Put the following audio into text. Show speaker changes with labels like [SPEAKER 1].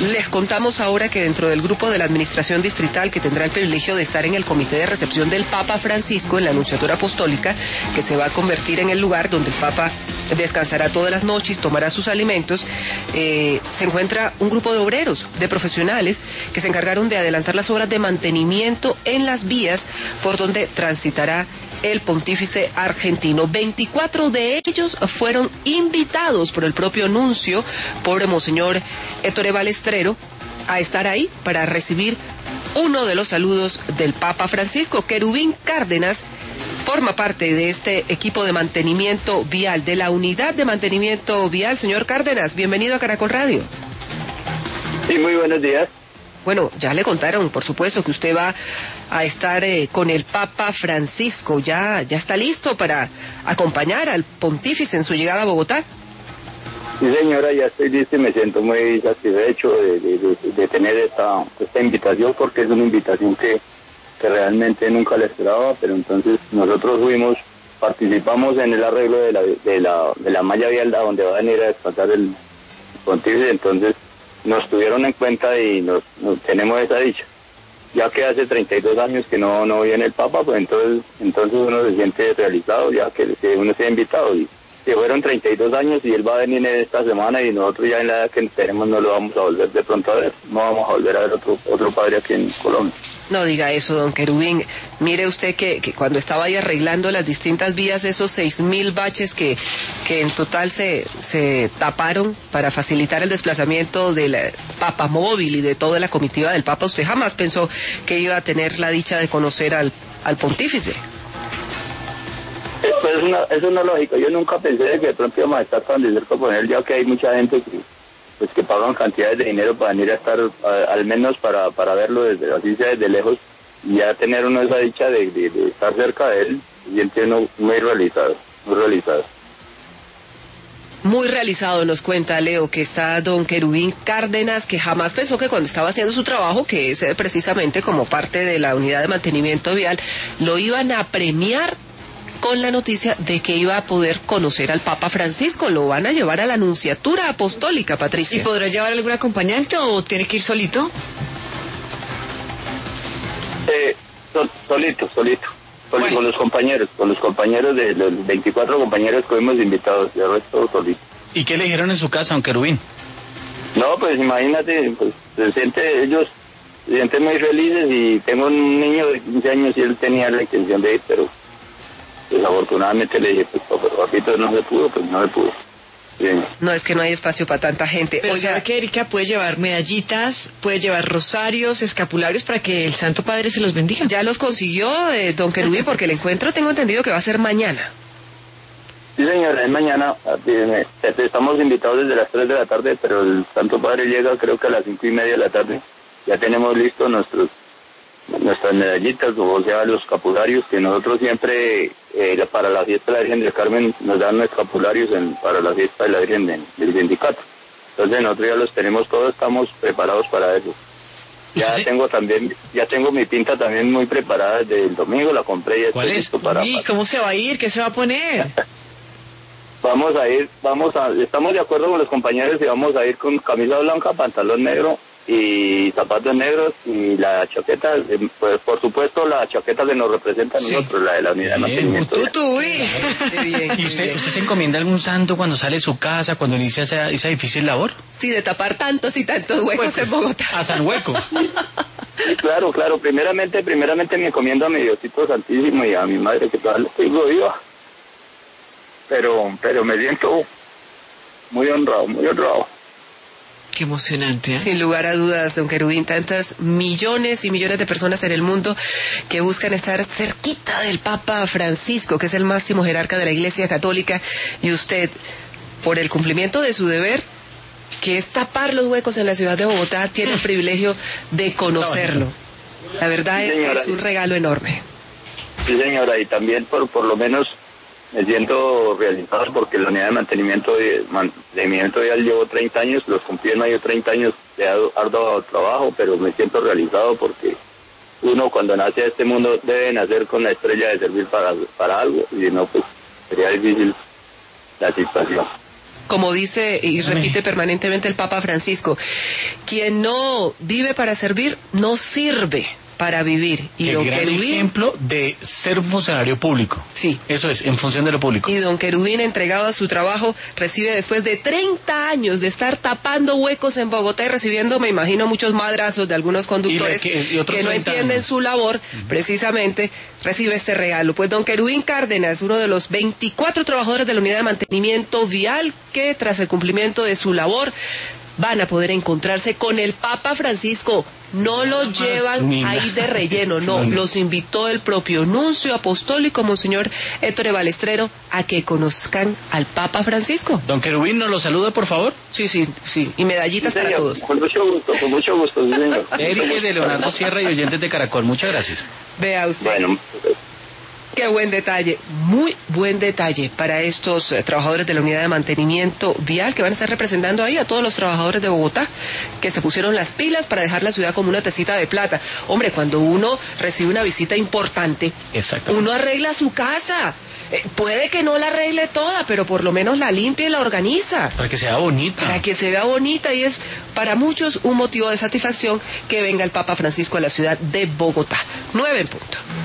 [SPEAKER 1] Les contamos ahora que dentro del grupo de la Administración Distrital, que tendrá el privilegio de estar en el comité de recepción del Papa Francisco en la Anunciatura Apostólica, que se va a convertir en el lugar donde el Papa descansará todas las noches, tomará sus alimentos, se encuentra un grupo de obreros, de profesionales, que se encargaron de adelantar las obras de mantenimiento en las vías por donde transitará el pontífice argentino. 24 de ellos fueron invitados por el propio nuncio, por Monseñor Ettore Balestrero, a estar ahí para recibir uno de los saludos del Papa Francisco. Querubín Cárdenas forma parte de este equipo de mantenimiento vial, de la unidad de mantenimiento vial. Señor Cárdenas, bienvenido a Caracol Radio.
[SPEAKER 2] Sí, muy buenos días.
[SPEAKER 1] Bueno, ya le contaron, por supuesto, que usted va a estar con el Papa Francisco. ¿Ya está listo para acompañar al pontífice en su llegada a Bogotá?
[SPEAKER 2] Sí, señora, ya estoy listo y me siento muy satisfecho de tener esta invitación, porque es una invitación que realmente nunca la esperaba, pero entonces nosotros participamos en el arreglo de la malla vial donde va a venir a descansar el pontífice, entonces nos tuvieron en cuenta y nos tenemos esa dicha. Ya que hace 32 años que no viene el Papa, pues entonces uno se siente realizado, ya que uno se ha invitado. Y que fueron 32 años y él va a venir esta semana y nosotros ya en la edad que tenemos no lo vamos a volver de pronto a ver. No vamos a volver a ver otro padre aquí en Colombia.
[SPEAKER 1] No diga eso, don Querubín. Mire usted que cuando estaba ahí arreglando las distintas vías, esos 6,000 baches que en total se taparon para facilitar el desplazamiento del Papa móvil y de toda la comitiva del Papa, usted jamás pensó que iba a tener la dicha de conocer al pontífice.
[SPEAKER 2] Pues eso no es lógico. Yo nunca pensé de que de pronto íbamos a estar tan de cerca con él, ya que hay mucha gente que pagan cantidades de dinero para venir a estar, al menos para verlo así sea desde lejos, y ya tener uno esa dicha de estar cerca de él, y entiendo muy realizado.
[SPEAKER 1] Muy realizado, nos cuenta Leo, que está don Querubín Cárdenas, que jamás pensó que cuando estaba haciendo su trabajo, que es precisamente como parte de la unidad de mantenimiento vial, lo iban a premiar con la noticia de que iba a poder conocer al Papa Francisco. Lo van a llevar a la Anunciatura Apostólica, Patricia.
[SPEAKER 3] ¿Y podrá llevar algún acompañante o tiene que ir solito?
[SPEAKER 2] Solito.
[SPEAKER 3] Bueno.
[SPEAKER 2] Con los compañeros de los 24 compañeros que hemos invitados, y el resto solito.
[SPEAKER 4] ¿Y qué le dijeron en su casa, don Querubín?
[SPEAKER 2] No, pues imagínate, pues ellos se sienten muy felices, y tengo un niño de 15 años y él tenía la intención de ir, pero desafortunadamente le dije, pues papito, no se pudo. Bien.
[SPEAKER 1] No, es que no hay espacio para tanta gente.
[SPEAKER 3] Pero ¿sabe que Erika puede llevar medallitas, puede llevar rosarios, escapularios para que el Santo Padre se los bendiga?
[SPEAKER 1] Ya los consiguió don Querubín, porque el encuentro tengo entendido que va a ser mañana.
[SPEAKER 2] Sí, señora, es mañana. Estamos invitados desde las 3 de la tarde, pero el Santo Padre llega creo que a las 5:30 de la tarde. Ya tenemos listos nuestras medallitas, o sea, los escapularios, que nosotros siempre para la fiesta de la Virgen del Carmen nos dan los escapularios para la fiesta de la Virgen del 24. Entonces nosotros ya los tenemos todos, estamos preparados para eso. Ya tengo mi pinta también muy preparada desde el domingo, la compré y
[SPEAKER 4] ¿cuál es?
[SPEAKER 3] ¿Cómo se va a ir? ¿Qué se va a poner?
[SPEAKER 2] Estamos de acuerdo con los compañeros y vamos a ir con camisa blanca, pantalón negro y zapatos negros, y la chaqueta, pues por supuesto la chaqueta que nos representa a nosotros, la de la unidad de mantenimiento.
[SPEAKER 4] ¿Y usted se encomienda algún santo cuando sale de su casa, cuando inicia esa difícil labor?
[SPEAKER 1] Sí, de tapar tantos y tantos huecos en Bogotá.
[SPEAKER 4] A San Hueco.
[SPEAKER 2] Claro, primeramente me encomiendo a mi Diosito Santísimo y a mi madre, que todavía estoy viva. Pero me siento muy honrado.
[SPEAKER 3] Qué emocionante, ¿eh?
[SPEAKER 1] Sin lugar a dudas, don Querubín, tantas millones y millones de personas en el mundo que buscan estar cerquita del Papa Francisco, que es el máximo jerarca de la Iglesia Católica, y usted, por el cumplimiento de su deber, que es tapar los huecos en la ciudad de Bogotá, tiene el privilegio de conocerlo. La verdad es que es un regalo enorme.
[SPEAKER 2] Sí, señora, y también por lo menos me siento realizado, porque la unidad de mantenimiento vial llevo 30 años, los cumplí en mayo 30 años de arduo trabajo, pero me siento realizado porque uno cuando nace a este mundo debe nacer con la estrella de servir para algo, y si no, pues sería difícil la situación.
[SPEAKER 1] Como dice y repite permanentemente el Papa Francisco, quien no vive para servir, no sirve para vivir. Y
[SPEAKER 4] Qué
[SPEAKER 1] don
[SPEAKER 4] gran
[SPEAKER 1] Querubín,
[SPEAKER 4] ejemplo de ser un funcionario público.
[SPEAKER 1] Sí.
[SPEAKER 4] Eso es, en función de lo público.
[SPEAKER 1] Y don Querubín, entregado a su trabajo, recibe después de 30 años de estar tapando huecos en Bogotá y recibiendo, me imagino, muchos madrazos de algunos conductores
[SPEAKER 4] y otros
[SPEAKER 1] que no
[SPEAKER 4] 30
[SPEAKER 1] entienden
[SPEAKER 4] años.
[SPEAKER 1] su labor, precisamente recibe este regalo. Pues don Querubín Cárdenas, uno de los 24 trabajadores de la Unidad de Mantenimiento Vial que, tras el cumplimiento de su labor, van a poder encontrarse con el Papa Francisco. No los llevan ahí de relleno, no, los invitó el propio nuncio apostólico, Monseñor Héctor Balestrero, a que conozcan al Papa Francisco.
[SPEAKER 4] Don Querubín, ¿nos lo saluda, por favor?
[SPEAKER 1] Sí, y medallitas
[SPEAKER 2] Sí,
[SPEAKER 1] para
[SPEAKER 2] señor,
[SPEAKER 1] todos.
[SPEAKER 2] con mucho gusto, sí, señor.
[SPEAKER 4] Eric de Leonardo Sierra y oyentes de Caracol, muchas gracias.
[SPEAKER 1] Vea usted.
[SPEAKER 2] Bueno,
[SPEAKER 1] Qué buen detalle, muy buen detalle para estos trabajadores de la Unidad de Mantenimiento Vial que van a estar representando ahí a todos los trabajadores de Bogotá que se pusieron las pilas para dejar la ciudad como una tacita de plata. Hombre, cuando uno recibe una visita importante, uno arregla su casa. Puede que no la arregle toda, pero por lo menos la limpia y la organiza.
[SPEAKER 4] Para que sea bonita.
[SPEAKER 1] Para que se vea bonita, y es para muchos un motivo de satisfacción que venga el Papa Francisco a la ciudad de Bogotá. 9 en punto.